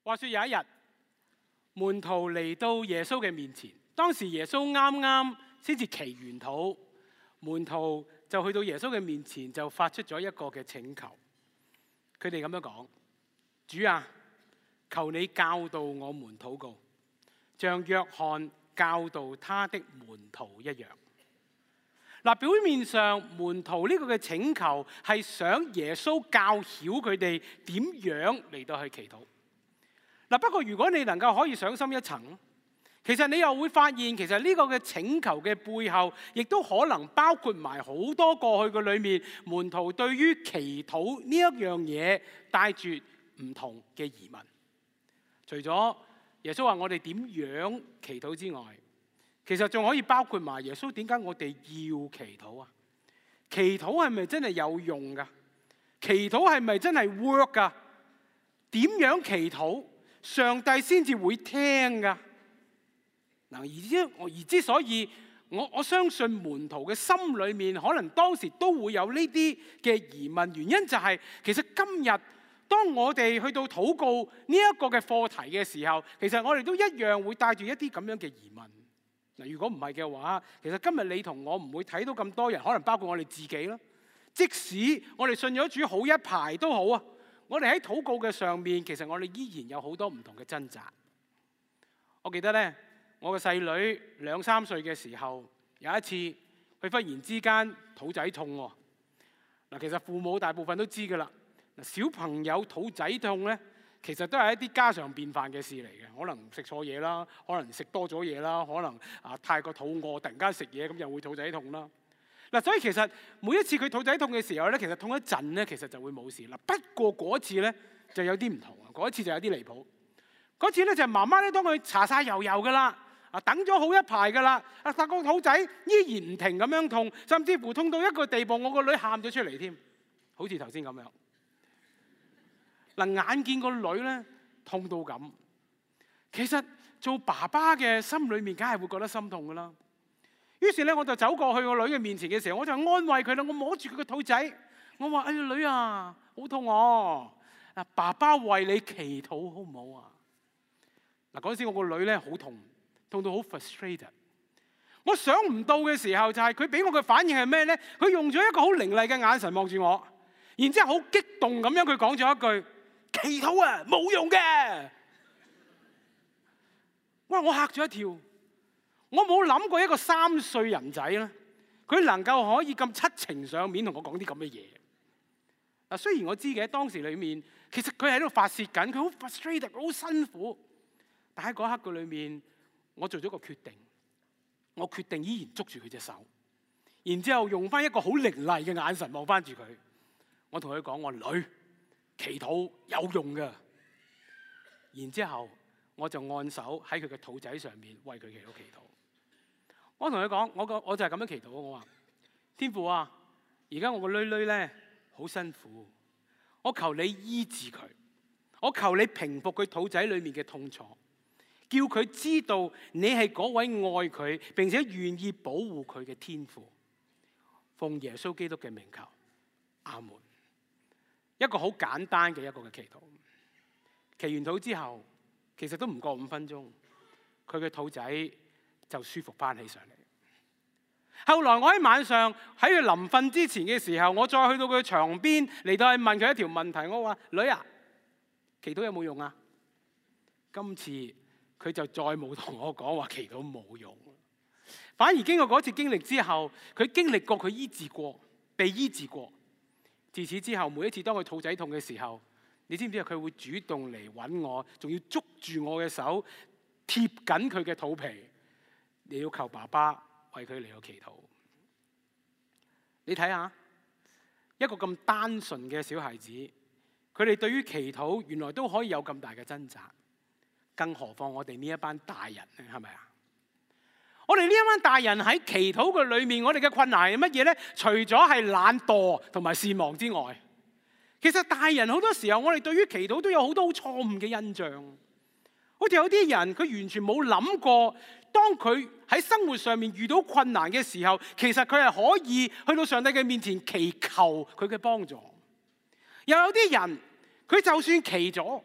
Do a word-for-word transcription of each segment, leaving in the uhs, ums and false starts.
話說有一日，門徒嚟到耶穌嘅面前，當時耶穌啱啱先至祈完禱，門徒就去到耶穌嘅面前，就發出咗一個嘅請求。佢哋咁樣講：主啊，求你教導我們禱告，像約翰教導他的門徒一樣。嗱，表面上門徒呢個嘅請求係想耶穌教曉佢哋點樣嚟到去祈禱。嗱，不過如果你能夠可以上深一層，其實你又會發現，其實呢個嘅請求嘅背後，亦都可能包括埋好多過去嘅裏面，門徒對於祈禱呢一樣嘢帶住唔同嘅疑問。除咗耶穌話我哋點樣祈禱之外，其實仲可以包括埋耶穌點解我哋要祈禱啊？祈禱係咪真係有用噶？祈禱係咪真係 work 噶？點樣祈禱上帝先至會聽噶？嗱，而之而之所以我我相信門徒嘅心裏面可能當時都會有呢啲嘅疑問，原因就係其實今日當我哋去到禱告呢一個嘅課題嘅時候，其實我哋都一樣會帶住一啲咁樣嘅疑問。嗱，如果唔係嘅話，其實今日你同我唔會睇到咁多人，可能包括我哋自己啦。即使我哋信咗主好一排都好啊，我哋喺禱告嘅上面，其實我哋依然有好多唔同嘅掙扎。我記得咧，我嘅細女兩三歲嘅時候，有一次佢忽然之間肚仔痛喎。嗱，其實父母大部分都知㗎啦。嗱，小朋友肚仔痛咧，其實都係一啲家常便飯嘅事嚟嘅，可能食錯嘢啦，可能食多咗嘢啦，可能啊太過肚餓，突然間食嘢咁又會肚仔痛啦。嗱，所以其實每一次佢肚仔痛嘅時候咧，其實痛一陣咧，其實就會冇事啦。不過嗰次咧就有啲唔同啊，嗰一次就有啲離譜。嗰次咧就係媽媽咧當佢搽晒油油噶啦，啊等咗好一排噶啦，啊但個肚仔依然唔停咁樣痛，甚至乎痛到一個地步，我個女喊咗出嚟添，好似頭先咁樣。嗱，眼見個女咧痛到咁，其實做爸爸嘅心裏面梗係會覺得心痛噶啦。於是咧，我就走過去個女嘅面前嘅時候，我就安慰佢啦。我摸住佢個肚仔，我話：哎呀女啊，好痛哦！嗱，爸爸為你祈禱好唔好啊？嗱，嗰陣時我個女咧好痛，痛到好 frustrated。我想唔到嘅時候就係佢俾我嘅反應係咩咧？佢用咗一個好凌厲嘅眼神望住我，然之後好激動咁樣佢講咗一句：祈禱啊，冇用嘅。哇！我嚇咗一跳，我冇諗過一個三歲人仔咧，佢能夠可以咁七情上面同我講啲咁嘅嘢。嗱，雖然我知嘅當時裡面，其實佢喺度發泄緊，佢好 frustrated，好辛苦。但喺嗰刻嘅裏面，我做咗個決定，我決定依然捉住佢隻手，然之後用翻一個好凌厲嘅眼神望翻住佢。我同佢講：我女，祈禱有用㗎。然之後我就按手喺佢嘅肚仔上面為佢祈禱祈禱。我同佢講：我個我就係咁樣祈禱。我話天父啊，而家我個女女咧好辛苦，我求你醫治佢，我求你平復佢肚仔裏面嘅痛楚，叫佢知道你係嗰位愛佢並且願意保護佢嘅天父。奉耶穌基督嘅名求，阿門。一個好簡單嘅一個嘅祈禱。祈完禱之後，其實都唔過五分鐘，佢嘅肚仔就舒服翻起上嚟。後來我喺晚上喺佢臨瞓之前嘅時候，我再去到佢床邊嚟到去問佢一條問題，我話：女啊，祈禱有冇用啊？今次佢就再冇同我講話祈禱冇用，反而經過嗰次經歷之後，佢經歷過佢醫治過，被醫治過。自此之後，每一次當佢肚仔痛嘅時候，你知唔知啊？佢會主動嚟揾我，仲要捉住我嘅手，貼緊佢嘅肚皮，你要求爸爸為佢嚟到祈禱。你睇下，一個咁單純嘅小孩子，佢哋對於祈禱原來都可以有咁大嘅掙扎，更何況我哋呢一班大人咧，係咪啊？我哋呢一班大人喺祈禱嘅裏面，我哋嘅困難係乜嘢咧？除咗係懶惰同埋善忘之外，其實大人好多時候，我哋對於祈禱都有好多好錯誤嘅印象。好似有啲人，佢完全冇諗過，當佢喺生活上面遇到困難嘅時候，其實佢係可以去到上帝嘅面前祈求佢嘅幫助。又有啲人，佢就算祈咗，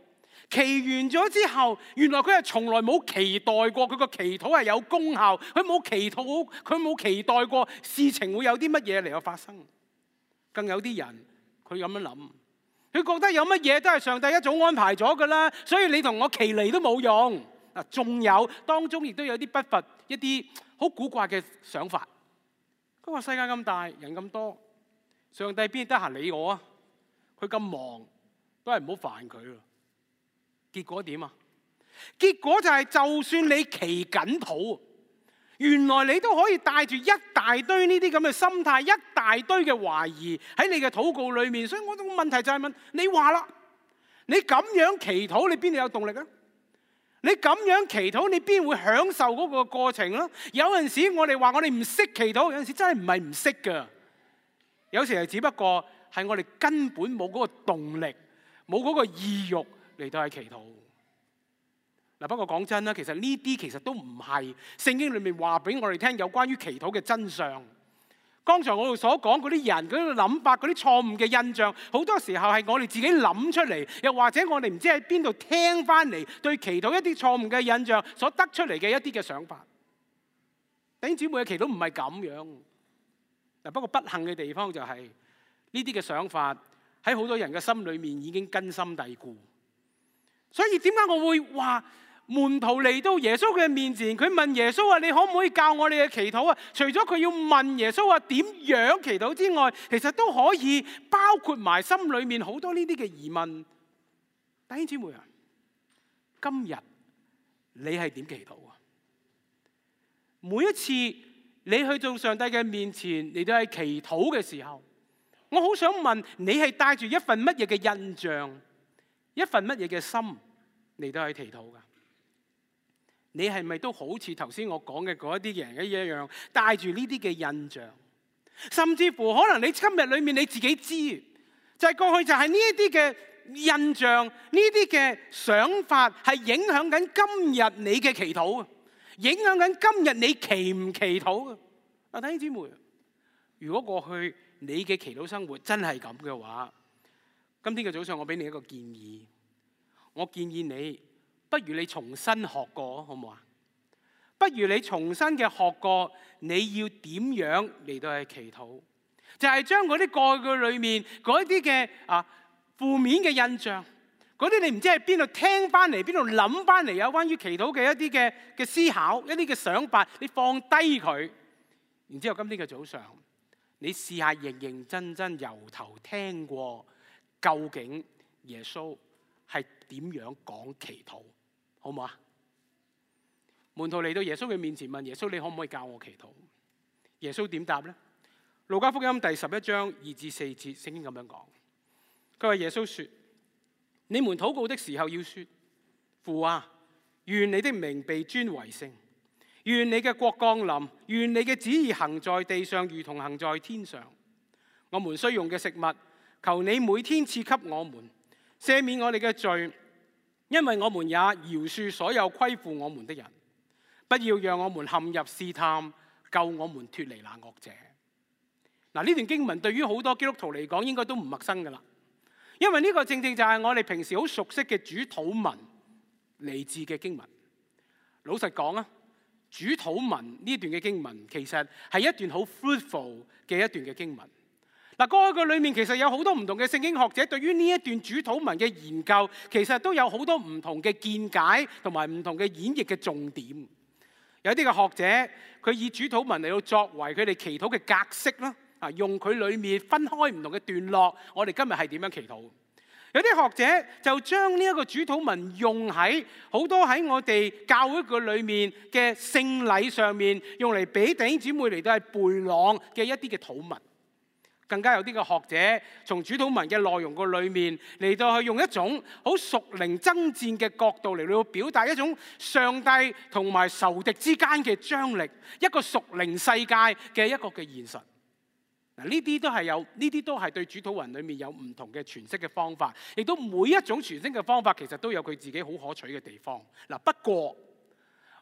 祈完咗之後，原來佢係從來冇期待過佢個祈禱係有功效，佢冇祈禱，佢冇期待過事情會有啲乜嘢嚟到發生。更有啲人佢咁樣諗，佢覺得有乜嘢都係上帝一早安排咗㗎啦，所以你同我祈嚟都冇用。嗱，仲有當中亦都有啲不乏一啲好古怪嘅想法。佢話世界咁大，人咁多，上帝邊得閒理我啊？佢咁忙，都係唔好煩佢咯。結果點啊？結果就係就算你祈緊禱，原來你都可以帶住一大堆呢啲咁嘅心態，一大堆嘅懷疑喺你嘅禱告裏面。所以我個問題就係問你話啦，你咁樣祈禱，你邊度有動力啊？你咁樣祈禱，你邊會享受嗰個過程咯？有陣時我哋話我哋唔識祈禱，有陣時真係唔係唔識噶。有時係只不過係我哋根本冇嗰個動力，冇嗰個意欲嚟到去祈禱。嗱，不過講真啦，其實呢啲其實都唔係聖經裏面話俾我哋聽有關於祈禱嘅真相。剛才我哋所講嗰啲人嗰啲諗法、嗰啲錯誤嘅印象，好多時候係我哋自己諗出嚟，又或者我哋唔知喺邊度聽翻嚟對祈禱一啲錯誤嘅印象所得出嚟嘅一啲嘅想法。弟兄姊妹嘅祈禱唔係咁樣。嗱，不過不幸嘅地方就係呢啲嘅想法喺好多人嘅心裏面已經根深蒂固。所以點解我會話門徒嚟到耶穌嘅面前，佢問耶穌話：你可唔可以教我哋嘅祈禱啊？除咗佢要問耶穌話點樣祈禱之外，其實都可以包括埋心裏面好多呢啲嘅疑問。弟兄姊妹啊，今日你係點祈禱啊？每一次你去到上帝嘅面前嚟到係祈禱嘅時候，我好想問你係帶住一份乜嘢嘅印象，一份乜嘢嘅心嚟到去祈禱噶？你係咪都好似頭先我講嘅嗰一啲人一樣，帶住呢啲嘅印象？甚至乎可能你今日裏面你自己知，就係過去就係呢一啲嘅印象，呢啲嘅想法係影響緊今日你嘅祈禱，影響緊今日你祈唔祈禱啊？弟兄姊妹，如果過去你嘅祈禱生活真係咁嘅話，今天嘅早上我俾你一個建議，我建議你，不如你重新學過，好唔好啊？不如你重新嘅學過，你要點樣嚟到去祈禱？就係將嗰啲過去裏面嗰啲嘅啊負面嘅印象，嗰啲你唔知喺邊度聽翻嚟，邊度諗翻嚟有關於祈禱嘅一啲嘅嘅思考，一啲嘅想法，你放低佢，然之後今天嘅早上，你試下認認真真由頭聽過，究竟耶穌係點樣講祈禱，好唔好啊？門徒嚟到耶穌嘅面前問耶穌：你可唔可以教我祈禱？耶穌點答呢？路加福音第十一章二至四節，聖經咁樣講。佢話耶穌說：你們禱告的時候要說，父啊，願你的名被尊為聖，願你嘅國降臨，願你嘅旨意行在地上如同行在天上。我們需用嘅食物，求你每天賜給我們，赦免我哋嘅罪，因為我們也饒恕所有虧負我們的人。不要讓我們陷入試探，救我們脫離那惡者。嗱，呢段經文對於好多基督徒嚟講應該都唔陌生噶啦，因為呢個正正就係我哋平時好熟悉嘅主禱文嚟自嘅經文。老實講啊，主禱文呢段嘅經文其實係一段好 fruitful 嘅一段嘅經文。嗱，過去嘅裏面其實有好多唔同嘅聖經學者對於呢一段主禱文嘅研究，其實都有好多唔同嘅見解同埋唔同嘅演繹嘅重點。有啲嘅學者佢以主禱文嚟到作為佢哋祈禱嘅格式啦，啊，用佢裏面分開唔同嘅段落，我哋今日係點樣祈禱？有啲學者就將呢一個主禱文用喺好多喺我哋教會嘅裏面嘅聖禮上面，用嚟俾弟兄姊妹嚟到係背朗嘅一啲嘅禱文。更加有啲嘅學者從主禱文嘅內容個裏面嚟到去用一種好屬靈爭戰嘅角度嚟到表達一種上帝同埋仇敵之間嘅張力，一個屬靈世界嘅一個嘅現實。嗱，呢啲都係有，呢啲都係對主禱文裏面有唔同嘅詮釋嘅方法，亦都每一種詮釋嘅方法其實都有佢自己好可取嘅地方。嗱，不過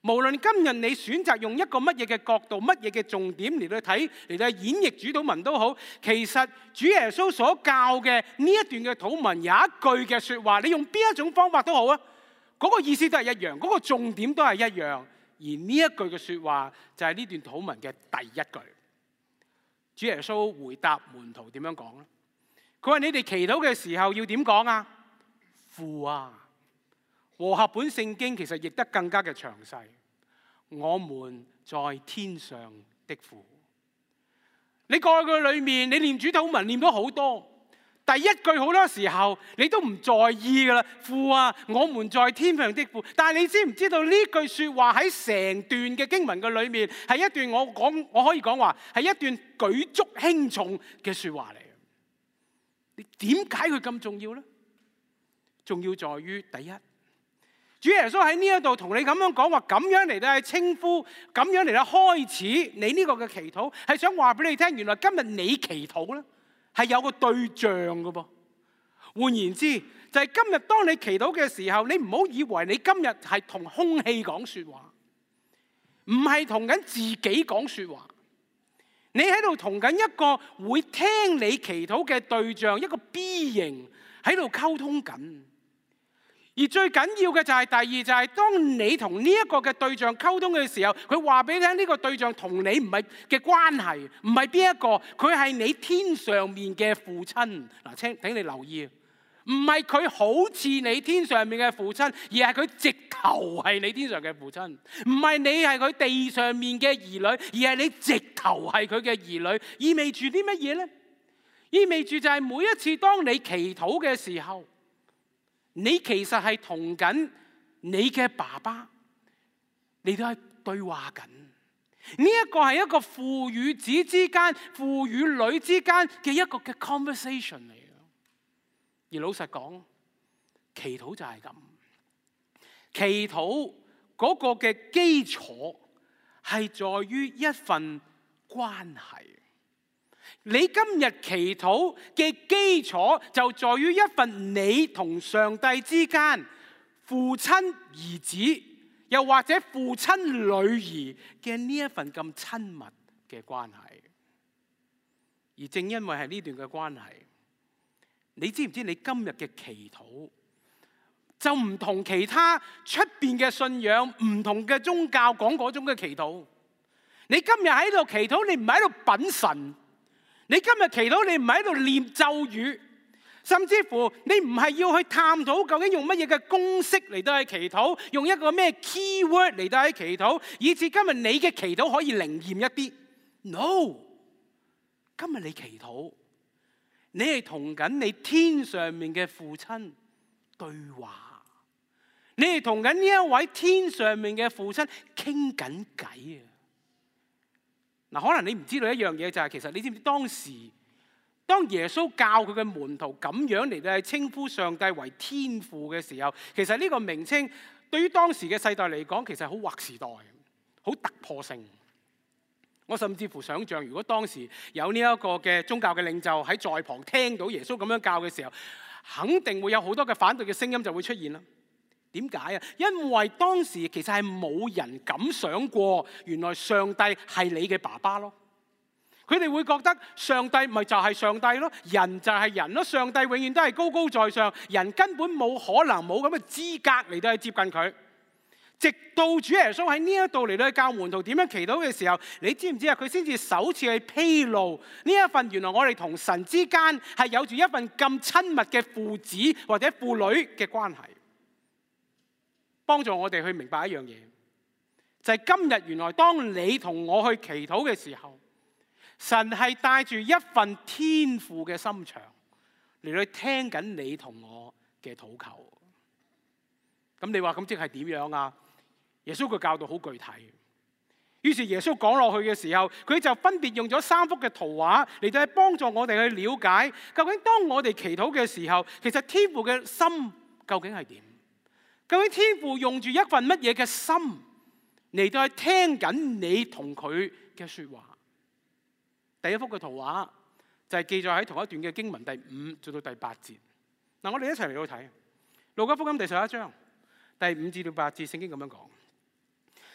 無論今日你選擇用一個乜嘢嘅角度、乜嘢嘅重點嚟到睇、嚟到演繹主禱文都好，其實主耶穌所教嘅呢一段嘅禱文有一句嘅説話，你用邊一種方法都好啊，嗰個意思都係一樣，嗰個重點都係一樣。而呢一句嘅説話就係呢段禱文嘅第一句。主耶穌回答門徒點樣講咧？佢話：你哋祈禱嘅時候要點講啊？父啊！和合本聖經其實譯得更加嘅詳細。我們在天上的父。你過去嘅裏面，你念主禱文念咗好多，第一句好多時候你都唔在意噶啦。父啊，我們在天上的父。但係你知唔知道呢句説話喺成段嘅經文嘅裏面係一段我講我可以講話係一段舉足輕重嘅説話嚟。你點解佢咁重要呢？重要在於第一，主耶穌喺呢一度同你咁樣講話，咁樣嚟到去稱呼，咁樣嚟到開始你呢個嘅祈禱，係想話俾你聽，原來今日你祈禱咧係有個對象嘅噃。換言之，就係今日當你祈禱嘅時候，你唔好以為你今日係同空氣講説話，唔係同緊自己講説話，你喺度同緊一個會聽你祈禱嘅對象，一個 B 型喺度溝通緊。而最緊要嘅就係第二，就係當你同呢一個嘅對象溝通嘅時候，佢話俾你聽呢個對象同你唔係嘅關係，唔係邊一個，佢係你天上面嘅父親。嗱，請請你留意，唔係佢好似你天上面嘅父親，而係佢直頭係你天上嘅父親。唔係你係佢地上面嘅兒女，而係你直頭係佢嘅兒女。意味住啲乜嘢呢？意味住就係每一次當你祈禱嘅時候，你其實係同緊你嘅爸爸，你都係對話緊。呢一個係一個父與子之間、父與女之間嘅一個嘅 conversation 嚟嘅。而老實講，祈禱就係咁。祈禱嗰個嘅基礎係在於一份關係。你今日祈禱嘅基礎就在於一份你同上帝之間父親兒子，又或者父親女兒嘅呢一份咁親密嘅關係。而正因為係呢段嘅關係，你知唔知你今日嘅祈禱就唔同其他出邊嘅信仰、唔同嘅宗教講嗰種嘅祈禱。你今日喺度祈禱，你唔係喺度品神。你今日祈禱，你唔係喺度念咒語，甚至乎你唔係要去探討究竟用乜嘢嘅公式嚟到去祈禱，用一個咩 keyword 嚟到去祈禱，以至今日你嘅祈禱可以靈驗一啲。No， 今日你祈禱，你係同緊你天上面嘅父親對話，你係同緊呢一位天上面嘅父親傾緊偈啊！嗱，可能你唔知道一樣嘢就係，其實你知唔知當時當耶穌教佢嘅門徒咁樣嚟到稱呼上帝為天父嘅時候，其實呢個名稱對於當時嘅世代嚟講，其實好劃時代，好突破性。我甚至乎想像，如果當時有呢一個嘅宗教嘅領袖喺在旁聽到耶穌咁樣教嘅時候，肯定會有好多嘅反對嘅聲音就會出現啦。點解啊？因為當時其實係冇人敢想過，原來上帝係你嘅爸爸咯。佢哋會覺得上帝咪就係上帝咯，人就係人咯。上帝永遠都係高高在上，人根本冇可能冇咁嘅資格嚟到去接近佢。直到主耶穌喺呢一度嚟到去教門徒點樣祈禱嘅時候，你知唔知啊？佢先至首次去披露呢一份原來我哋同神之間係有住一份咁親密嘅父子或者父女嘅關係。幫助我哋去明白一樣嘢，就係今日原來當你同我去祈禱嘅時候，神係帶住一份天父嘅心腸嚟去聽緊你同我嘅禱求。咁你話咁即係點樣啊？耶穌嘅教導好具體。於是耶穌講落去嘅時候，佢就分別用咗三幅嘅圖畫嚟到去幫助我哋去了解，究竟當我哋祈禱嘅時候，其實天父嘅心究竟係點？究竟天父用住一份乜嘢嘅心嚟到去聽緊你同佢嘅說話？第一幅嘅圖畫就係記載喺同一段嘅經文第五做到第八節。嗱，我哋一齊嚟到睇路加福音第十一章第五至到八節，聖經咁樣講：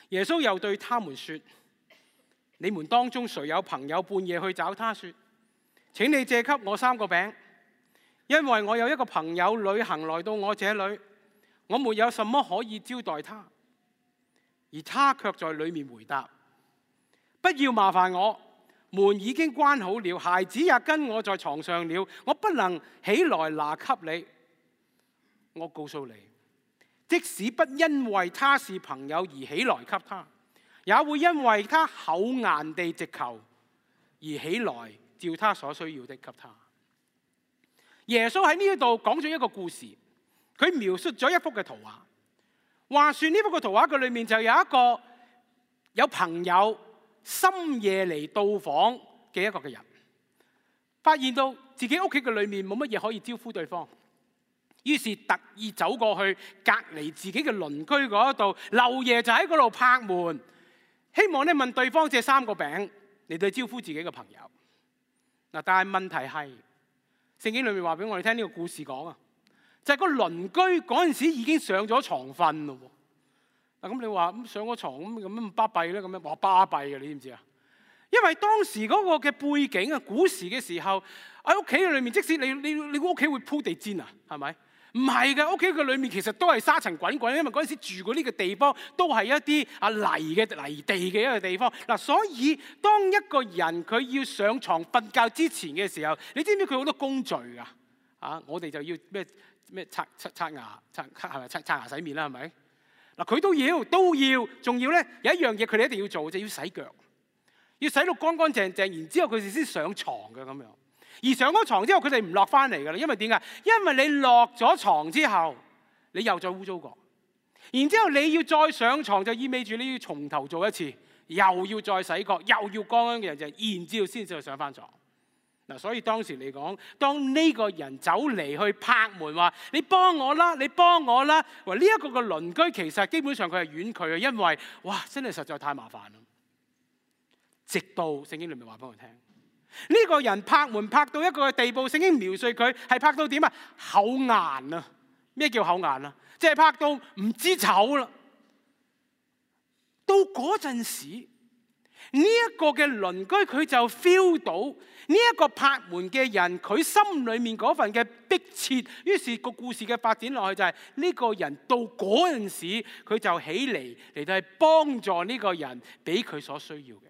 耶穌又對他們說：你們當中誰有朋友半夜去找他說：請你借給我三個餅，因為我有一個朋友旅行來到我這裏，我沒有什麼可以招待他。而他卻在裏面回答：不要麻煩我，門已經關好了，孩子也跟我在床上了，我不能起來拿給你。我告訴你，即使不因為他是朋友而起來給他，也會因為他厚顏地直求而起來照他所需要的給他。耶穌喺呢度講咗一個故事，佢描述咗一幅嘅圖畫。話說呢幅嘅圖畫嘅裏面就有一個有朋友深夜嚟到訪嘅一個嘅人，發現到自己屋企嘅裏面冇乜嘢可以招呼對方，於是特意走過去隔離自己嘅鄰居嗰度，漏夜就喺嗰度拍門，希望咧問對方借三個餅嚟到招呼自己嘅朋友。嗱，但係問題係聖經裏面話俾我哋聽，呢個故事講啊，就係個鄰居嗰陣時已經上咗床瞓咯。嗱，咁你話咁上咗床咁咁咁巴閉咧？咁樣話巴閉嘅，你知唔知啊？因為當時嗰個嘅背景啊，古時嘅時候喺屋企嘅裏面，即使你你你屋企會鋪地氈啊，係咪？唔係嘅，屋企嘅裏面其實都係沙塵滾滾，因為嗰陣時住過呢個地方都係一啲啊泥嘅泥地嘅一個地方。嗱，所以當一個人佢要上床瞓覺之前嘅時候，你知唔知佢好多工序㗎？啊，我哋就要咩咩刷刷刷牙、刷係咪刷刷牙洗面啦？係咪？嗱，佢都要都要，仲要咧有一樣嘢佢哋一定要做，就要洗腳，要洗到乾乾淨淨，然之後佢哋先上床嘅咁樣。而上咗床之後，佢哋唔落翻嚟㗎啦，因為點解？因為你落咗床之後，你又再污糟過，然之後你要再上床，就意味住你要從頭做一次，又要再洗過，又要乾乾淨淨，然之後先至去上翻床。嗱，所以當時嚟講，當呢個人走嚟去拍門話：你幫我啦，你幫我啦。話呢一個嘅鄰居其實基本上佢係婉拒嘅，因為哇，真係實在太麻煩啦。直到聖經裏面話俾我聽，呢個人拍門拍到一個地步，聖經描述佢係拍到點啊？厚顏啊！咩叫厚顏啊？即係拍到唔知醜啦。到嗰陣時，呢一個嘅鄰居佢就 feel 到呢一個拍門嘅人，佢心裏面嗰份嘅迫切。於是個故事嘅發展落去就係呢個人到嗰陣時，佢就起嚟嚟到係幫助呢個人，俾佢所需要嘅。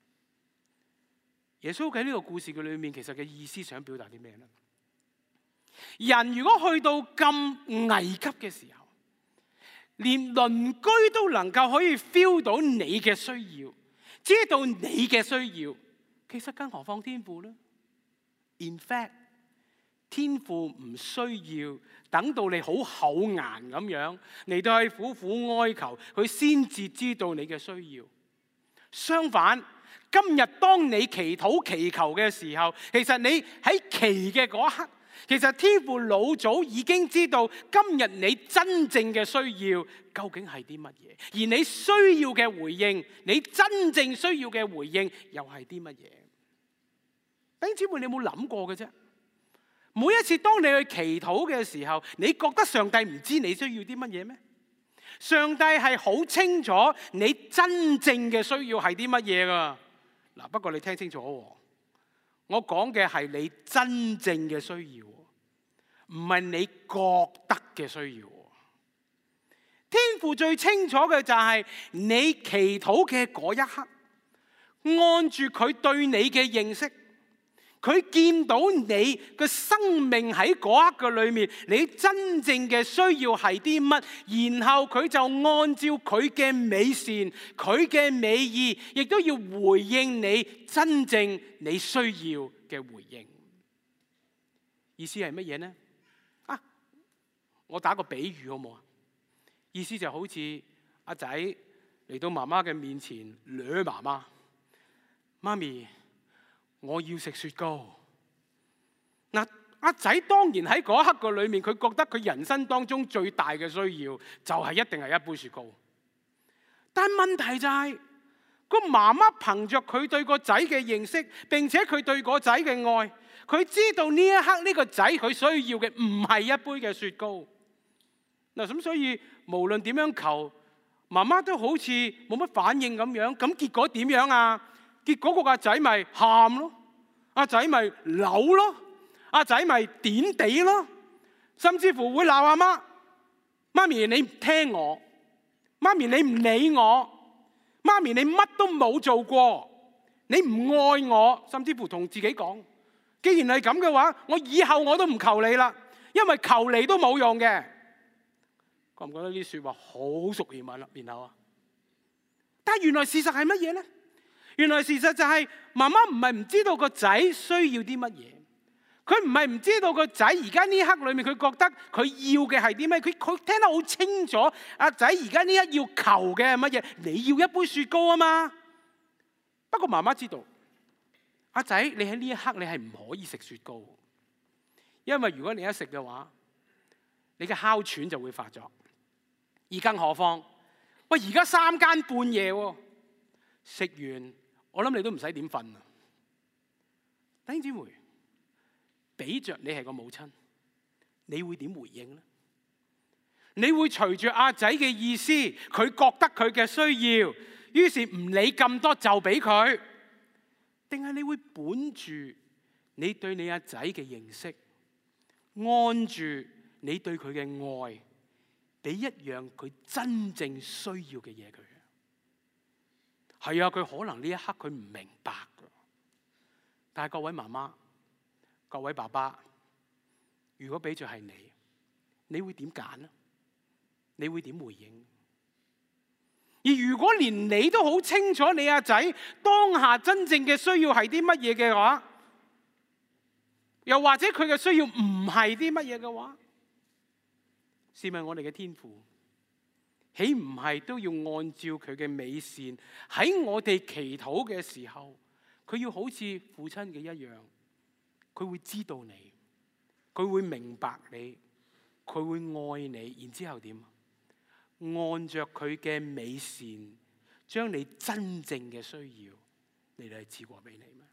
耶穌喺呢個故事嘅裏面，其實嘅意思想表達啲咩呢？人如果去到咁危急嘅時候，連鄰居都能夠可以 feel 到你嘅需要，知道你嘅需要，其實更何況天父呢？ In fact， 天父唔需要等到你好厚顏咁樣嚟到去苦苦哀求，佢先至知道你嘅需要。相反，今日當你祈禱祈求嘅時候，其實你喺祈嘅嗰刻，其實天父老早已經知道今日你真正嘅需要究竟係啲乜嘢，而你需要嘅回應，你真正需要嘅回應又係啲乜嘢？弟兄姊妹，你有冇諗過嘅啫？每一次當你去祈禱嘅時候，你覺得上帝唔知你需要啲乜嘢咩？上帝係好清楚你真正嘅需要係啲乜嘢噶。嗱，不過你聽清楚，我講嘅係你真正嘅需要，唔係你覺得嘅需要。天父最清楚嘅就係你祈禱嘅嗰一刻，按住佢對你嘅認識，佢見到你嘅生命喺嗰刻嘅裏面，你真正嘅需要係啲乜，然後佢就按照佢嘅美善、佢嘅美意，亦都要回應你真正你需要嘅回應。意思係乜嘢呢？啊，我打個比喻好唔好啊？意思就好似阿仔嚟到媽媽嘅面前，掠媽媽，媽咪，我要食雪糕。嗱，阿仔當然喺嗰一刻嘅裏面，佢覺得佢人生當中最大嘅需要就係一定係一杯雪糕。但問題就係個媽媽憑着佢對個仔嘅認識，並且佢對個仔嘅愛，佢知道呢一刻呢個仔佢需要嘅唔係一杯嘅雪糕。嗱，咁所以無論點樣求， 媽媽都好似冇乜反應咁樣，咁結果點樣啊？結果個阿仔咪喊咯，阿仔咪扭咯，阿仔咪點地咯，甚至乎會鬧阿媽：媽咪你唔聽我，媽咪你唔理我，媽咪你乜都冇做過，你唔愛我，甚至乎同自己講：既然係咁嘅話，我以後我都唔求你啦，因為求你都冇用嘅。覺唔覺得呢啲說話好熟耳聞啦？然後啊，但係原來事實係乜嘢咧？原來事實就係媽媽唔係唔知道個仔需要啲乜嘢，佢唔係唔知道個仔而家呢刻裏面佢覺得佢要嘅係啲咩，佢佢聽得好清楚。阿仔而家呢一刻要求嘅係乜嘢？你要一杯雪糕啊嘛。不過媽媽知道，阿仔你喺呢一刻你係唔可以食雪糕，因為如果你一食嘅話，你嘅哮喘就會發作。而更何況，喂而家三更半夜喎，食完我諗你都唔使點瞓啊！弟兄姊妹，俾着你係個母親，你會點回應呢？你會隨住阿仔嘅意思，佢覺得佢嘅需要，於是唔理咁多就俾佢，定係你會本住你對你阿仔嘅認識，按住你對佢嘅愛，俾一樣佢真正需要嘅嘢佢？係啊，佢可能呢一刻佢唔明白㗎，但係各位媽媽、各位爸爸，如果俾著係你，你會點揀呢？你會點回應？而如果連你都好清楚你阿仔當下真正嘅需要係啲乜嘢嘅話，又或者佢嘅需要唔係啲乜嘢嘅話，試問我哋嘅天父，豈唔係都要按照佢嘅美善喺我哋祈禱嘅時候，佢要好似父親嘅一樣，佢會知道你，佢會明白你，佢會愛你，然之後點？按着佢嘅美善，將你真正嘅需要你嚟賜過俾你咩？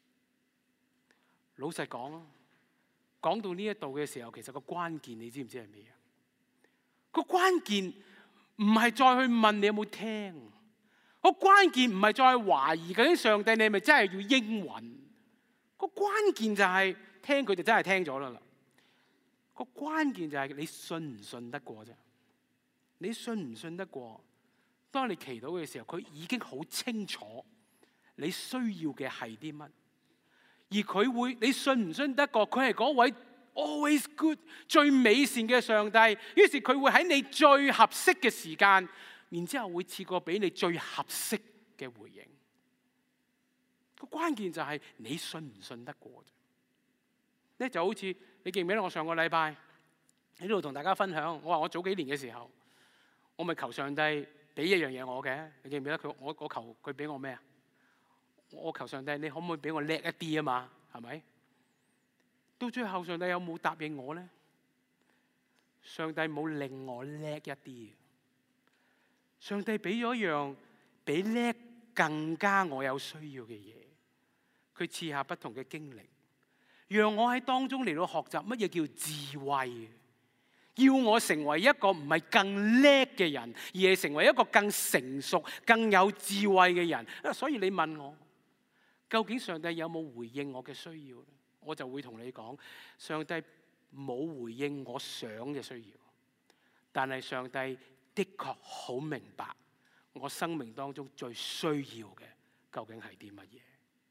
老實講，講到呢一度嘅時候，其實個關鍵你知唔知係咩啊？個關鍵唔係再去問你有冇聽，個關鍵唔係再懷疑究竟上帝你係咪真係要應允，個關鍵就係聽佢就真係聽咗啦。個關鍵就係你信唔信得過啫。你信唔信得過？當你祈禱嘅時候，佢已經好清楚你需要嘅係啲乜，而佢會，你信唔信得過？佢係嗰位 always good 最美善嘅上帝，於是佢會喺你最合適嘅時間，然之後會賜過俾你最合適嘅回應。個關鍵就係你信唔信得過啫。咧就好似你記唔記得我上個禮拜喺呢度同大家分享，我話我早幾年嘅時候，我咪求上帝俾一樣嘢我嘅，你記唔記得佢？我我求佢俾我咩啊？我求上帝，你可唔可以俾我叻一啲啊嘛？係咪？到最後上帝有冇答應我咧？上帝冇令我叻一啲，上帝俾咗一樣比叻更加我有需要嘅嘢，佢賜下不同嘅經歷，讓我喺當中嚟到學習乜嘢叫智慧。要我成為一個唔係更叻嘅人，而係成為一個更成熟、更有智慧嘅人。所以你問我，究竟上帝有冇回應我嘅需要？我就會同你講，上帝冇回應我想嘅需要，但係上帝的確好明白我生命當中最需要嘅究竟係啲乜嘢。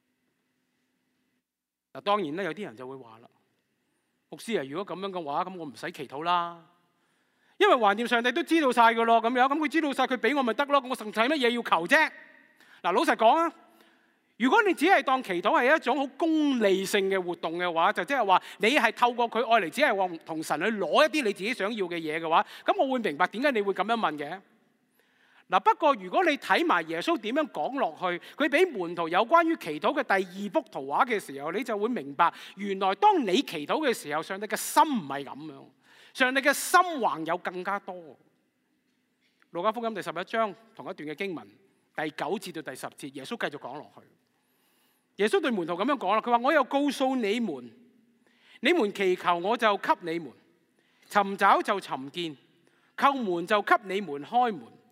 嗱，當然咧，有啲人就會話啦，牧師啊，如果咁樣嘅話，咁我唔使祈禱啦，因為橫掂上帝都知道晒噶咯，咁樣咁佢知道晒，佢俾我咪得咯，我仲使乜嘢要求啫？嗱，老實講啊，如果你只係當祈禱係一種好功利性嘅活動嘅話，就即係話你係透過佢愛嚟，只係話同神去攞一啲你自己想要嘅嘢嘅話，咁我會明白點解你會咁樣問嘅。嗱，不過如果你睇埋耶穌點樣講落去，佢俾門徒有關於祈禱嘅第二幅圖畫嘅時候，你就會明白，原來當你祈禱嘅時候，上帝嘅心唔係咁樣，上帝嘅心還有更加多。路加福音第十一章同一段嘅經文第九節到第十節，耶穌繼續講落去。耶穌對門徒咁樣講啦，佢話：我又告訴你們，你們祈求我就給你們，尋找就尋見，叩門就給你們開門。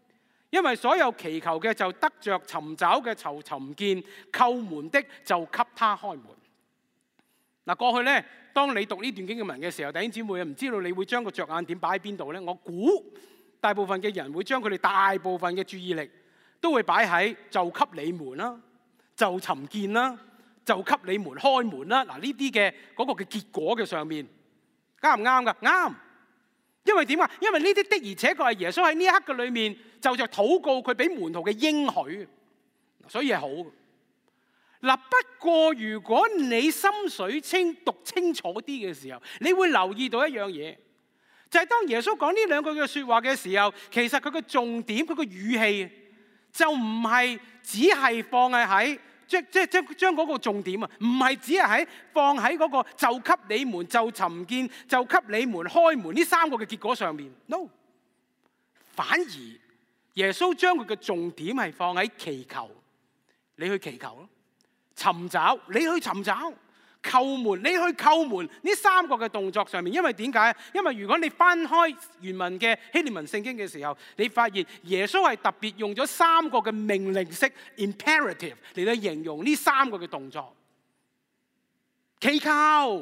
因為所有祈求嘅就得着，尋找嘅就尋見，叩門的就給他開門。嗱，過去咧，當你讀呢段經嘅文嘅時候，弟兄姊妹啊，唔知道你會將個着眼點擺喺邊度咧？我估大部分嘅人會將佢哋大部分嘅注意力都會擺喺就給你們啦，就尋見啦，就給你們開門啦。嗱，呢啲嘅嗰個嘅結果嘅上面，啱唔啱㗎？啱。因為點啊？因為呢啲的而且確係耶穌喺呢一刻嘅裏面就着禱告佢俾門徒嘅應許，所以係好。嗱，不過如果你心水清讀清楚啲嘅時候，你會留意到一樣嘢，就係當耶穌講呢兩句嘅説話嘅時候，其實佢嘅重點，佢嘅語氣就唔係只係放喺喺即即即將嗰個重點啊，唔係只係喺放喺嗰個就給你們就尋見就給你們開門呢三個嘅結果上面。No， 反而耶穌將佢嘅重點係放喺祈求，你去祈求咯。尋找，你去尋找；叩門，你去叩門。呢三個嘅動作上面，因為點解？因為如果你翻開原文嘅希臘文聖經嘅時候，你發現耶穌係特別用咗三個嘅命令式 imperative 嚟到形容呢三個嘅動作：祈求、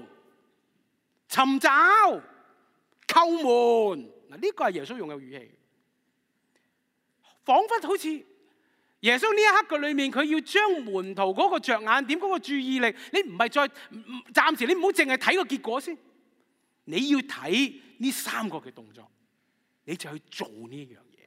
尋找、叩門。嗱，呢個係耶穌用嘅語氣，彷彿好似耶穌呢一刻嘅裏面，佢要將門徒嗰個着眼點、嗰個注意力，你唔係再暫時，你唔好淨係睇個結果先，你要睇呢三個嘅動作，你就去做呢樣嘢。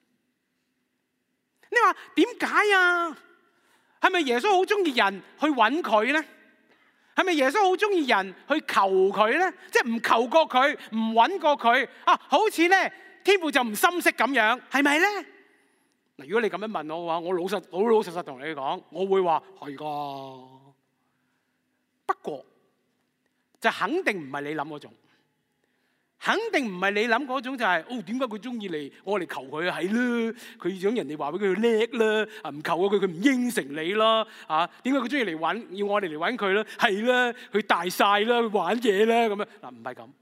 你話點解啊？係咪耶穌好中意人去揾佢咧？係咪耶穌好中意人去求佢咧？即係唔求過佢，唔揾過佢啊？好似咧天父就唔心息咁樣，係咪咧？嗱，如果你咁樣問我嘅話，我老實老老實實同你講，我會話係㗎。不過就肯定唔係你諗嗰種，肯定唔係你諗嗰種就係、是、哦，點解佢中意嚟我嚟求佢啊？係啦，佢想人哋話俾佢叻啦，啊唔求佢佢唔應承你啦，啊點解佢中意嚟揾要我哋嚟揾佢咧？係啦，佢大晒啦，佢玩嘢啦咁樣。嗱，唔係咁。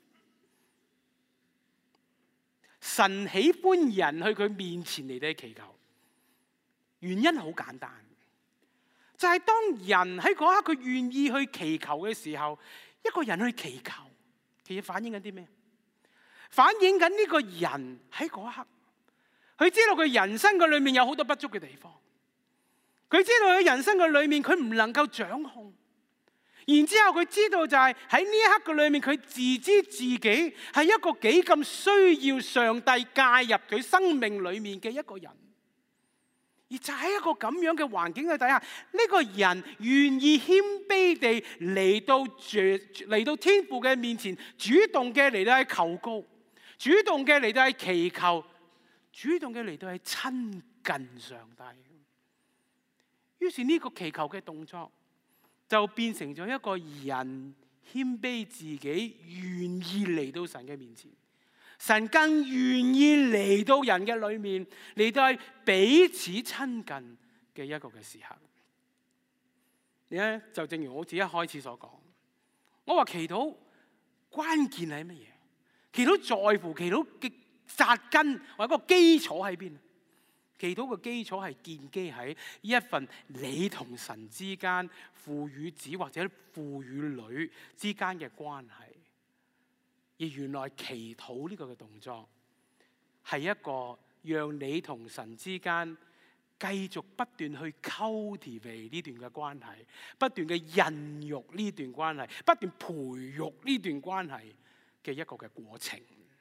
神喜歡人去佢面前嚟到祈求，原因好簡單，就係、是、當人喺嗰刻佢願意去祈求嘅時候，一個人去祈求，其實反映緊啲咩？反映緊呢個人喺嗰刻，佢知道佢人生嘅裏面有好多不足嘅地方，佢知道佢人生嘅裏面佢唔能夠掌控。然之後佢知道就係喺呢一刻嘅裏面，佢自知自己係一個幾咁需要上帝介入佢生命裏面嘅一個人，而就喺一個咁樣嘅環境嘅底下，呢個人願意謙卑地嚟到嚟到天父嘅面前，主動嘅嚟到去求告，主動嘅嚟到去祈求，主動嘅嚟到去親近上帝。於是呢個祈求嘅動作，就變成咗一個人謙卑自己，願意嚟到神嘅面前，神更願意嚟到人嘅裏面，嚟到係彼此親近嘅一個嘅時刻。你咧就正如我自己一開始所講，我話祈禱關鍵係乜嘢？祈禱在乎祈禱嘅扎根或者個基礎喺邊？祈禱嘅基礎係建基喺呢一份你同神之間父與子或者父與女之間嘅關係，而原來祈禱呢個嘅動作係一個讓你同神之間繼續不斷去 cultivate 呢段嘅關係，不斷嘅孕育呢段關係，不斷培育呢段關係嘅一個嘅過程，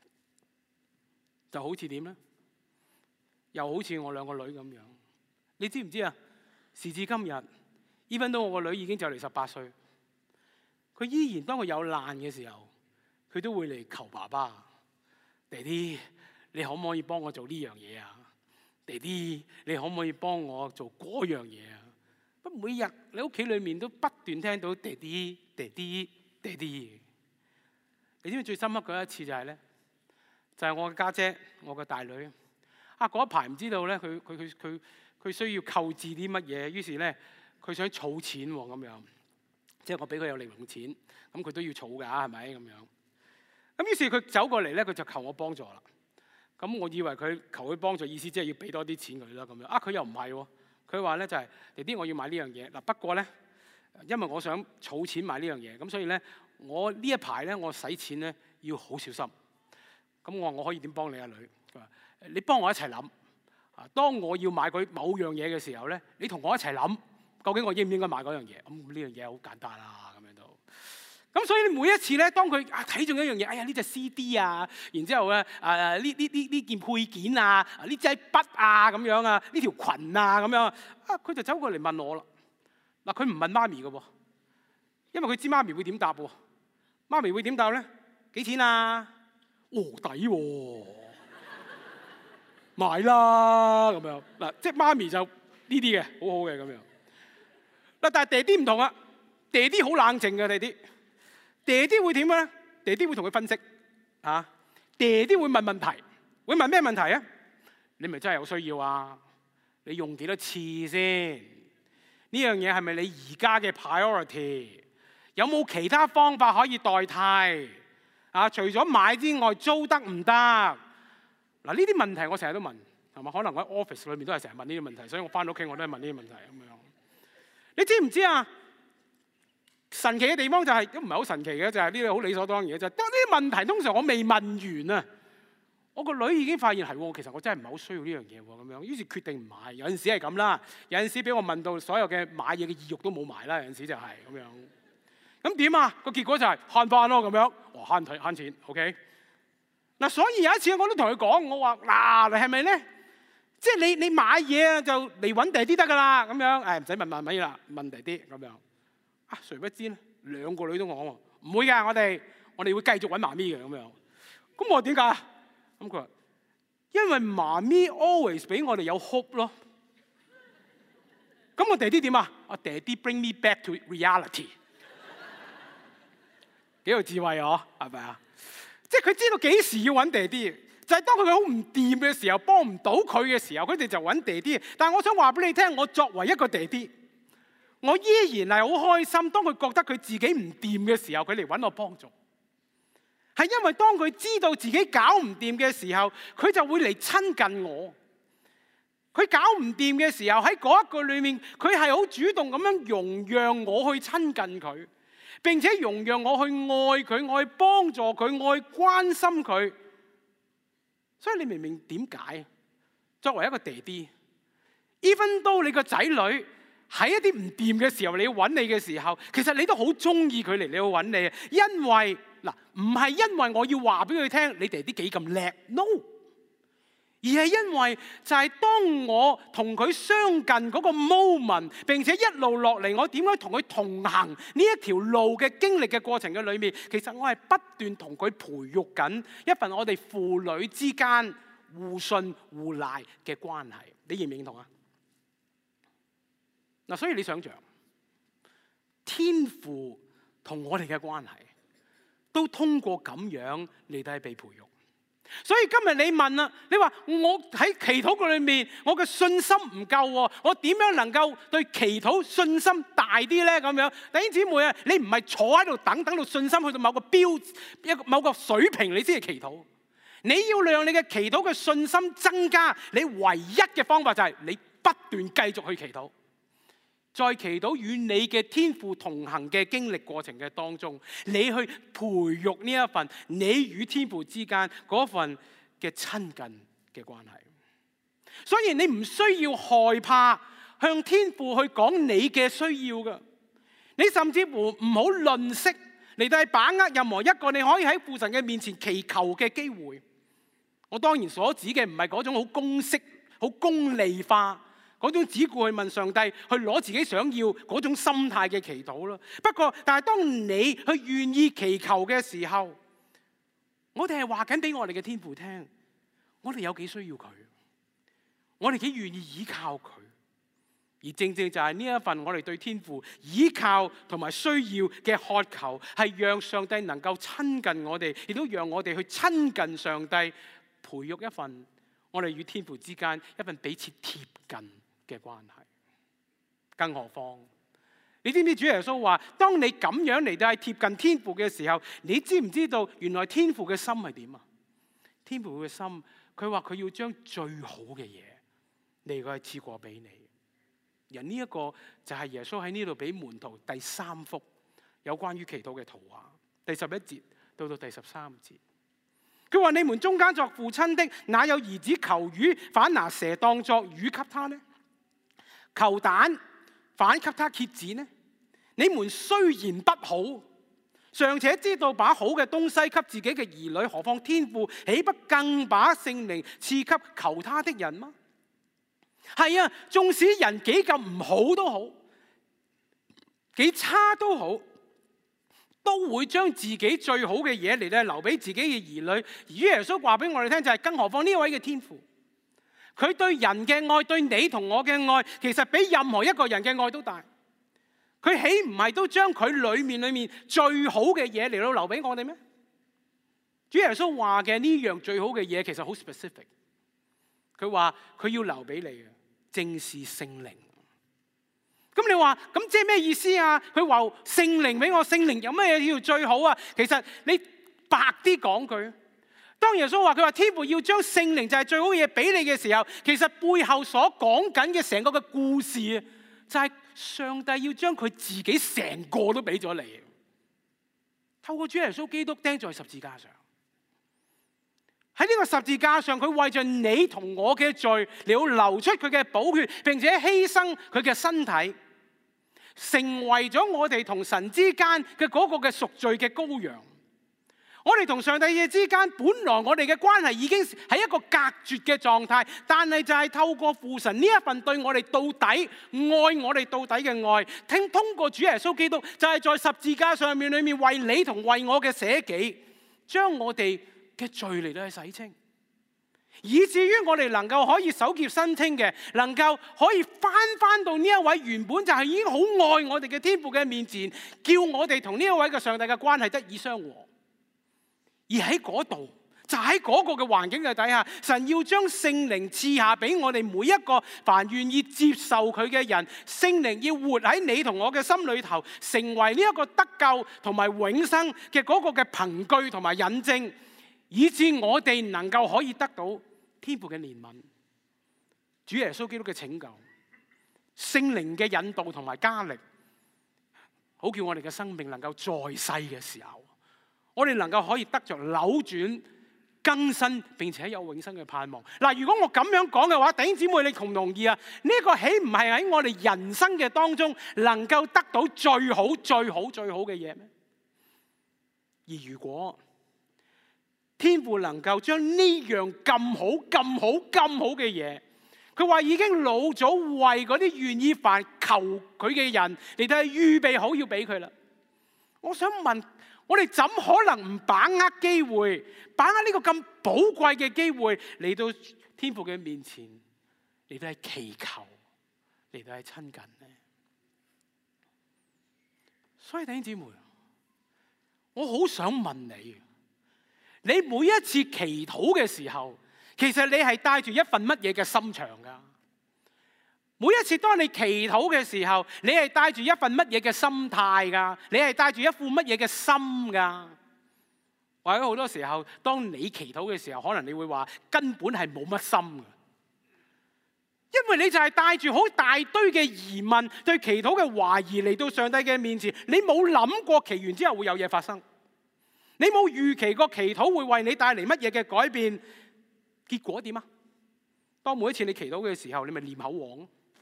就好似點咧？又好似我兩個女咁樣，你知唔知啊？時至今日 even 到我個女已經就嚟十八歲，佢依然當佢有難嘅時候，佢都會嚟求爸爸，爹哋，你可唔可以幫我做呢樣嘢啊？爹哋，你可唔可以幫我做嗰樣嘢啊？不，每日你屋企裏面都不斷聽到爹哋、爹哋、爹哋。你知唔知最深刻嗰一次就係咧？就係我嘅家姐，我嘅大女。啊！嗰一排唔知道咧，佢佢佢佢佢需要購置啲乜嘢，於是咧佢想儲錢喎咁樣，即係我俾佢有零用錢，咁佢都要儲㗎，係咪咁樣？咁於是佢走過嚟咧，佢就求我幫助啦。 咁我以為佢求佢幫助意思即係要俾多啲錢佢啦咁樣。啊，佢又唔係喎，佢話咧就係弟弟我要買呢樣嘢嗱，不過咧因為我想儲錢買呢樣嘢，咁所以咧我呢一排咧我使錢咧要好小心。咁我話我可以點幫你啊女？佢話你幫我一齊諗啊，當我要買佢某樣嘢嘅時候咧，你同我一齊諗，究竟我應唔應該買嗰樣嘢？咁呢樣嘢好簡單啦，咁樣都。咁所以每一次咧，當佢啊睇中一樣嘢，哎呀呢隻 C D 啊，然之後咧啊呢呢呢呢件配件啊，呢支筆啊咁樣啊，呢條裙啊咁樣啊，佢就走過嚟問我啦。嗱，佢唔問媽咪嘅喎，因為佢知媽咪會點答喎。媽咪會點答咧？幾錢啊？哦，抵喎，買啦咁樣。嗱，即係媽咪就呢啲嘅，好好嘅咁樣。嗱，但係爹哋唔同啊，爹哋好冷靜嘅爹哋。爹哋會點咧？爹哋會同佢分析啊。爹哋會問問題，會問咩問題啊？你咪真係有需要啊？你用幾多次先？呢樣嘢係咪你而家嘅 priority？ 有冇其他方法可以代替？啊，除咗買之外，租得唔得？嗱，呢啲問題我成日都問，係嘛？可能我喺 office 裏面都係成日問呢啲問題，所以我翻到屋企我都係問呢啲問題咁樣。你知唔知啊？神奇嘅地方就係都唔係好神奇嘅，就係呢啲好理所當然嘅。就係當呢啲問題通常我未問完啊，我個女已經發現係喎，其實我真係唔係好需要呢樣嘢喎咁樣，於是決定唔買。有陣時係咁啦，有陣時俾我問到所有嘅買嘢嘅意欲都冇埋啦，有陣時就係咁樣。咁點啊？個結果就係慳翻咯咁樣，哇慳睇慳錢 ，OK？ 嗱，所以有一次我都同佢講，我話嗱，你係咪咧？即係你你買嘢啊，就嚟揾第啲得噶啦，咁樣誒唔使問問乜嘢啦，問第啲咁樣。啊，誰不知咧？兩個女都講喎，唔會㗎，我哋我哋會繼續揾媽咪嘅咁樣。咁我話點解？咁佢話因為媽咪 always 俾我哋有 hope 咯。咁我爹哋點啊？我爹哋 bring me back to reality。幾有智慧啊？係咪啊？即係佢知道幾時要揾爹哋，就係當佢好唔掂嘅時候，幫唔到佢嘅時候，佢哋就揾爹哋。但係我想話俾你聽，我作為一個爹哋，我依然係好開心。當佢覺得佢自己唔掂嘅時候，佢嚟揾我幫助，係因為當佢知道自己搞唔掂嘅時候，佢就會嚟親近我。佢搞唔掂嘅時候，喺嗰一個裏面，佢係好主動咁樣容讓我去親近佢。並且容讓我去愛佢，我去幫助佢，我去關心佢。所以你明唔明點解？作為一個爹哋 even though 你個仔女喺一啲唔掂嘅時候，你要揾你嘅時候，其實你都好中意佢嚟，你要揾你。因為嗱，唔係因為我要話俾佢聽，你爹哋幾咁叻 ，no。而係因為就係當我同佢相近嗰個 moment， 並且一路落嚟，我點樣同佢同行呢一條路嘅經歷嘅過程嘅裏面，其實我係不斷同佢培育緊一份我哋父女之間互信互賴嘅關係。你認唔認同啊？嗱，所以你想象天父同我哋嘅關係，都通過咁樣嚟到係被培育。所以今日你問啦，你話我喺祈禱嘅裏面，我嘅信心唔夠喎，我點樣能夠對祈禱信心大啲咧？咁樣弟兄姊妹啊，你唔係坐喺度等等到信心去到某個標一個某個水平，你先係祈禱。你要讓你嘅祈禱嘅信心增加，你唯一嘅方法就係你不斷繼續去祈禱。在祈禱與你嘅天父同行嘅經歷過程嘅當中，你去培育呢一份你與天父之間嗰份嘅親近嘅關係。所以你唔需要害怕向天父去講你嘅需要㗎，你甚至乎唔好吝嗇嚟到把握任何一個你可以喺父神嘅面前祈求嘅機會。我當然所指嘅唔係嗰種好公式、好功利化，嗰種只顧去問上帝，去攞自己想要嗰種心態嘅祈禱咯。不過，但係當你去願意祈求嘅時候，我哋係話緊俾我哋嘅天父聽，我哋有幾需要佢，我哋幾願意依靠佢。而正正就係呢一份我哋對天父依靠同埋需要嘅渴求，係讓上帝能夠親近我哋，亦都讓我哋去親近上帝，培育一份我哋與天父之間一份彼此貼近嘅關係。更何況，你知唔知主耶穌話，當你咁樣嚟到係貼近天父嘅時候，你知唔知道原來天父嘅心係點啊？天父嘅心， 佢話佢要將最好嘅嘢嚟過去賜過俾你。人呢一個就係耶穌喺呢度俾門徒第三幅有關於祈禱嘅圖畫，第十一節到到第十三節。佢話：你們中間作父親的，哪有兒子求魚，反拿蛇當作魚給他呢？求蛋，反給他蠍子呢？你們雖然不好，尚且知道把好嘅東西給自己嘅兒女，何況天父豈不更把聖靈賜給求他的人嗎？係啊，縱使人幾咁唔好都好，幾差都好，都會將自己最好嘅嘢嚟咧留俾自己嘅兒女。而耶穌話俾我哋聽就係，更何況呢位嘅天父，佢對人嘅愛，對你同我嘅愛，其實比任何一個人嘅愛都大。佢豈唔係都將佢裏面裏面最好嘅嘢嚟到留俾我哋咩？主耶穌話嘅呢樣最好嘅嘢其實好 specific。佢話佢要留俾你嘅，正是聖靈。咁你話咁即係咩意思啊？佢話聖靈俾我，聖靈有咩嘢要最好啊？其實你白啲講句，當耶穌話佢話天父要將聖靈就係最好嘅嘢俾你嘅時候，其實背後所講緊嘅成個嘅故事啊，就係上帝要將佢自己成個都俾咗你，透過主耶穌基督釘在十字架上。喺呢個十字架上，佢為着你同我嘅罪，你要流出佢嘅寶血，並且犧牲佢嘅身體，成為咗我哋同神之間嘅嗰個嘅贖罪嘅羔羊。我哋同上帝嘅之間，本來我哋嘅關係已經係一個隔絕嘅狀態，但係就係透過父神呢一份對我哋到底愛我哋到底嘅愛，聽通過主耶穌基督，就係在十字架上面裏面為你同為我嘅捨己，將我哋嘅罪嚟到去洗清，以至於我哋能夠可以手潔身清嘅，能夠可以翻翻到呢一位原本就係已經好愛我哋嘅天父嘅面前，叫我哋同呢一位嘅上帝嘅關係得以相和。而喺嗰度，就喺嗰個嘅環境嘅底下，神要將聖靈賜下俾我哋每一個凡願意接受佢嘅人，聖靈要活喺你同我嘅心裏頭，成為呢一個得救同埋永生嘅嗰個嘅憑據同埋印證，以致我哋能夠可以得到天父嘅憐憫，主耶穌基督嘅拯救，聖靈嘅引導同埋加力，好叫我哋嘅生命能夠在世嘅時候，我哋能夠可以得着扭轉、更新，並且有永生嘅盼望。嗱，如果我咁樣講嘅話，弟兄姊妹，你同唔同意啊？呢個豈唔係喺我哋人生嘅當中能夠得到最好、最好、最好嘅嘢咩？而如果天父能夠將呢樣咁好、咁好、咁好嘅嘢，佢話已經老早為嗰啲願意凡求佢嘅人嚟到預備好要俾佢啦。我想問，我哋怎可能唔把握機會，把握呢個咁寶貴嘅機會嚟到天父嘅面前，嚟到係祈求，嚟到係親近呢？所以弟兄姊妹，我好想問你，你每一次祈禱嘅時候，其實你係帶住一份乜嘢嘅心腸㗎？每一次當你祈禱嘅時候，你係帶住一份乜嘢嘅心態㗎？你係帶住一副乜嘢嘅心㗎？或者好多時候，當你祈禱嘅時候，可能你會話根本係冇乜心㗎，因為你就係帶住好大堆嘅疑問，對祈禱嘅懷疑嚟到上帝嘅面前，你冇諗過祈完之後會有嘢發生，你冇預期過祈禱會為你帶嚟乜嘢嘅改變，結果點啊？當每一次你祈禱嘅時候，你咪念口簧。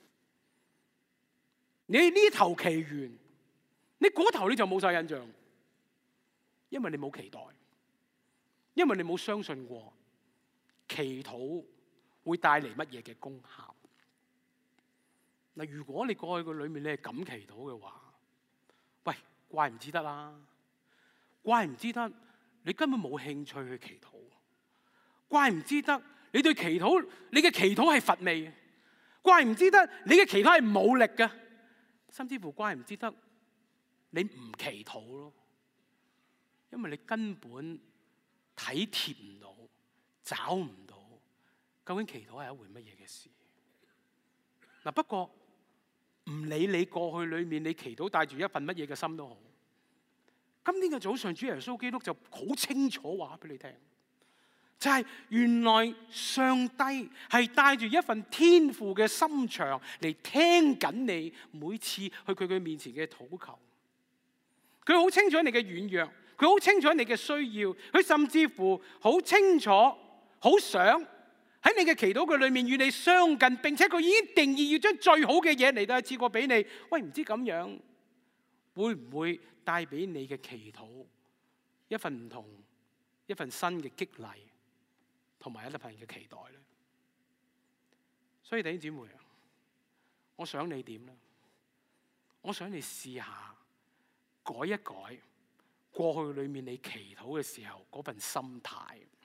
你呢頭祈完，你嗰頭你就冇晒印象，因為你冇期待，因為你冇相信過祈禱會帶嚟乜嘢嘅功效。嗱，如果你過去個裏面你係咁祈禱嘅話，喂，怪唔之得啦，怪唔之得你根本冇興趣去祈禱，怪唔之得你對祈禱你嘅祈禱係乏味，怪唔之得你嘅祈禱係冇力嘅。甚至乎怪唔之得你唔祈禱咯，因為你根本體貼唔到、找唔到究竟祈禱係一回乜嘢嘅事。嗱，不過唔理你過去裏面你祈禱帶住一份乜嘢嘅心都好，今天嘅早上主耶穌基督就好清楚話俾你聽， 就係原來上帝係帶住一份天父嘅心腸嚟聽緊你每次去佢嘅面前嘅禱求。佢好清楚你嘅軟弱，佢好清楚你嘅需要，佢甚至乎好清楚、好想喺你嘅祈禱嘅裏面與你相近，並且佢已經定義要將最好嘅嘢嚟到賜過俾你。喂，唔知咁樣會唔會帶俾你嘅祈禱一份唔同、一份新嘅激勵，同埋一份嘅期待咧？所以弟兄姊妹啊，我想你點咧？我想你試下改一改過去裏面你祈禱嘅時候嗰份心態。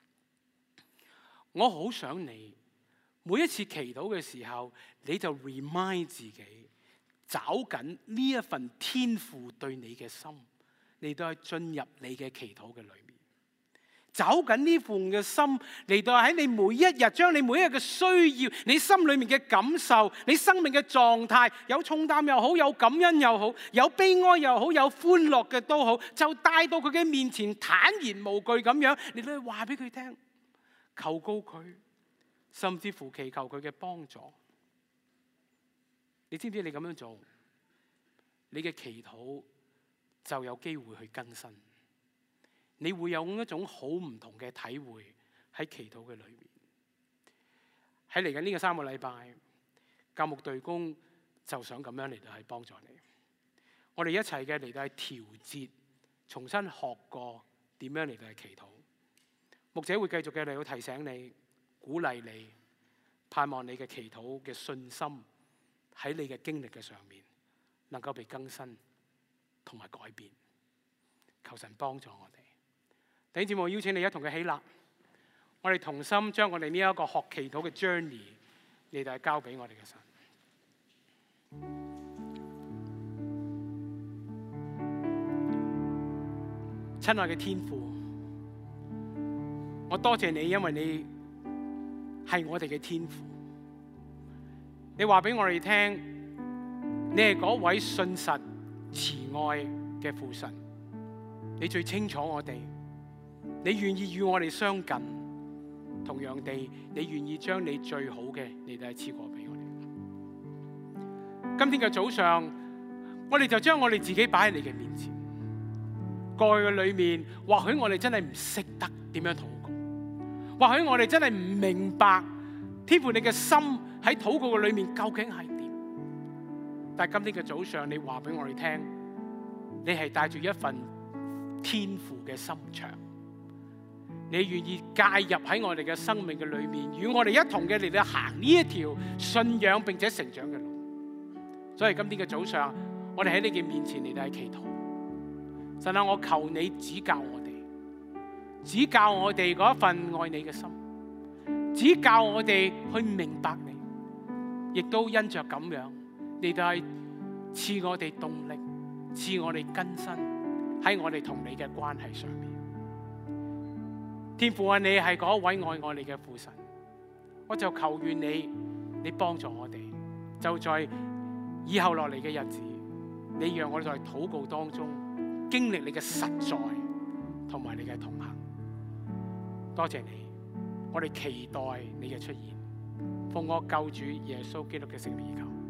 我好想你每一次祈禱嘅時候，你就 remind 自己，找緊呢一份天父對你嘅心，你都係進入你嘅祈禱嘅裏面，找緊呢份嘅心嚟到喺你每一日，將你每一日嘅需要，你心裏面嘅感受，你生命嘅狀態，有重擔又好，有感恩又好，有悲哀又好，有歡樂嘅都好，就帶到佢嘅面前，坦然無懼咁樣，你都話俾佢聽，求告佢，甚至乎祈求佢嘅幫助。你知唔知你咁樣做，你嘅祈禱就有機會去更新，你會有一種好唔同嘅體會喺祈禱嘅裏面。喺嚟緊呢個三個禮拜，教牧隊工就想咁樣嚟到去幫助你。我哋一齊嘅嚟到去調節，重新學過點樣嚟到去祈禱。牧者會繼續嘅嚟到提醒你、鼓勵你、盼望你嘅祈禱嘅信心喺你嘅經歷嘅上面能夠被更新同埋改變。求神幫助我哋。弟兄姊妹，我邀請你一同佢起立，我哋同心將我哋呢一個學祈禱嘅 journey 嚟到交俾我哋嘅神。親愛嘅天父，我多謝你，因為你係我哋嘅天父。你話俾我哋聽，你係嗰位信實慈愛嘅父神，你最清楚我哋，你願意與我哋相近，同樣地，你願意將你最好嘅你都係賜過俾我哋。今天嘅早上，我哋就將我哋自己擺喺你嘅面前。過去嘅裏面，或許我哋真係唔識得點樣禱告，或許我哋真係唔明白天父你嘅心喺禱告嘅裏面究竟係點。但係今天嘅早上，你話俾我哋聽，你係帶住一份天父嘅心腸，你願意介入喺我哋嘅生命嘅裏面，與我哋一同嘅嚟到行呢一條信仰並且成長嘅路。所以今天嘅早上，我哋喺你嘅面前嚟到祈禱。神啊，我求你指教我哋，指教我哋嗰一份愛你嘅心，指教我哋去明白你，亦都因着咁樣，你都係賜我哋動力，賜我哋更新喺我哋同你嘅關係上面。天父啊，你係嗰一位愛我哋嘅父神，我就求願你，你幫助我哋，就在以後落嚟嘅日子，你讓我哋在禱告當中經歷你嘅實在同埋你嘅同行。多謝你，我哋期待你嘅出現，奉我救主耶穌基督嘅聖名而求。